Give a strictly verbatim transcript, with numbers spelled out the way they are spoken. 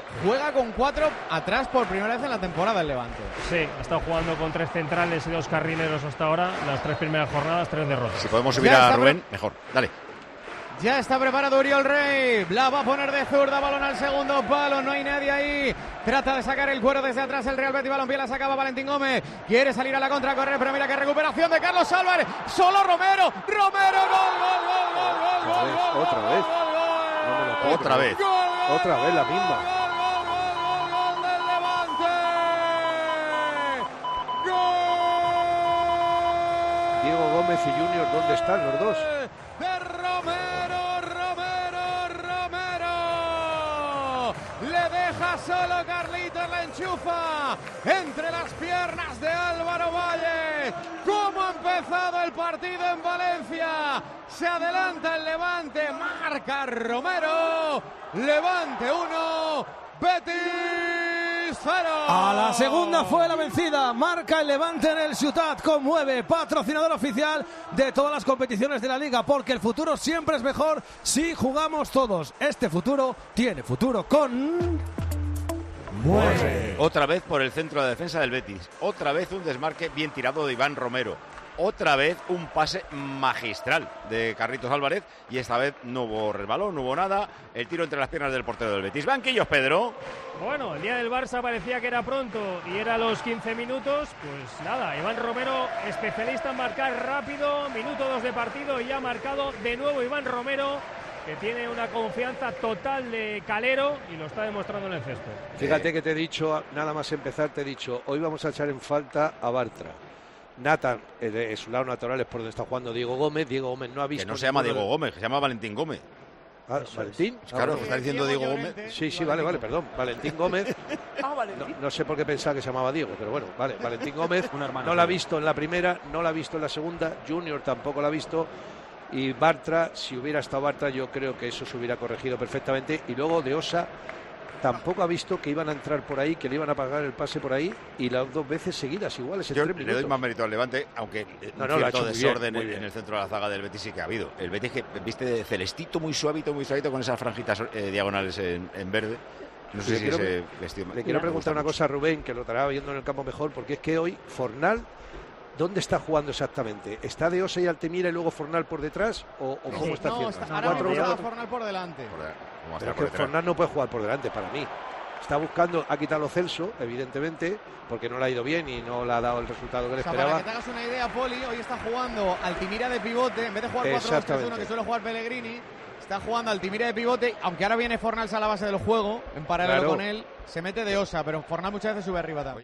juega con cuatro atrás por primera vez en la temporada el Levante. Sí, ha estado jugando con tres centrales y dos carrileros hasta ahora, las tres primeras jornadas, tres derrotas. Si podemos subir a Rubén, mejor. Dale. Ya está preparado Oriol Rey, la va a poner de zurda, balón al segundo palo, no hay nadie ahí, trata de sacar el cuero desde atrás el Real Betis, balón la sacaba Valentín Gómez, quiere salir a la contra, correr, pero mira qué recuperación de Carlos Álvarez, solo Romero, Romero, gol, gol, gol, gol, gol, gol, otra vez, otra vez, otra vez la misma. Diego Gómez y Junior, ¿dónde están los dos? De Romero, Romero, Romero. Le deja solo Carlitos, la enchufa entre las piernas de Álvaro Valle. ¿Cómo ha empezado el partido en Valencia? Se adelanta el Levante, marca Romero. Levante uno, Betis cero. A la segunda fue la vencida, marca el Levante en el Ciutat, conmueve, patrocinador oficial de todas las competiciones de la Liga, porque el futuro siempre es mejor si jugamos todos. Este futuro tiene futuro con... Mueve. Otra vez por el centro de defensa del Betis, otra vez un desmarque bien tirado de Iván Romero. Otra vez un pase magistral de Carlitos Álvarez y esta vez no hubo resbalón, no hubo nada. El tiro entre las piernas del portero del Betis. Banquillos, Pedro. Bueno, el día del Barça parecía que era pronto y era los quince minutos. Pues nada, Iván Romero, especialista en marcar rápido. Minuto dos de partido y ya ha marcado de nuevo Iván Romero, que tiene una confianza total de Calero y lo está demostrando en el césped. Fíjate que te he dicho, nada más empezar, te he dicho, hoy vamos a echar en falta a Bartra. Nathan, eh, de su lado natural es por donde está jugando Diego Gómez. Diego Gómez no ha visto... Que no se llama Diego Gómez, que se llama Valentín Gómez. Ah, ¿Valentín? Pues claro, ah, está diciendo Diego Gómez. Sí, sí, vale, vale, perdón. Valentín Gómez. Ah, Valentín. No, no sé por qué pensaba que se llamaba Diego, pero bueno, vale. Valentín Gómez no la ha visto en la primera, no la ha visto en la segunda. Junior tampoco la ha visto. Y Bartra, si hubiera estado Bartra, yo creo que eso se hubiera corregido perfectamente. Y luego de Osa tampoco ha visto que iban a entrar por ahí, que le iban a pagar el pase por ahí, y las dos veces seguidas iguales en Yo tres le minutos. doy más mérito al Levante, aunque no, un no, cierto muy desorden bien, en, bien. en el centro de la zaga del Betis sí que ha habido. El Betis que viste de celestito, muy suavito, muy suavito, con esas franjitas eh, diagonales en, en verde. No sé Le si quiero, ese vestido. le quiero preguntar una cosa a Rubén, que lo estará viendo en el campo mejor, porque es que hoy Fornal, ¿dónde está jugando exactamente? ¿Está de Osa y Altemira y luego Fornal por detrás? ¿O, o cómo Sí, está no, haciendo? está, ahora Cuatro, mismo uno, está Fornal por delante. Por, ¿cómo Pero es por que detrás? Fornal no puede jugar por delante para mí. Está buscando, ha quitado Celso, evidentemente, porque no le ha ido bien y no le ha dado el resultado que le O sea, esperaba. para que te hagas una idea, Poli, hoy está jugando Altimira de pivote, en vez de jugar cuatro dos tres uno que suele jugar Pellegrini, está jugando Altimira de pivote, aunque ahora viene Fornals a la base del juego, en paralelo Claro. con él, se mete de Osa, pero Fornal muchas veces sube arriba también.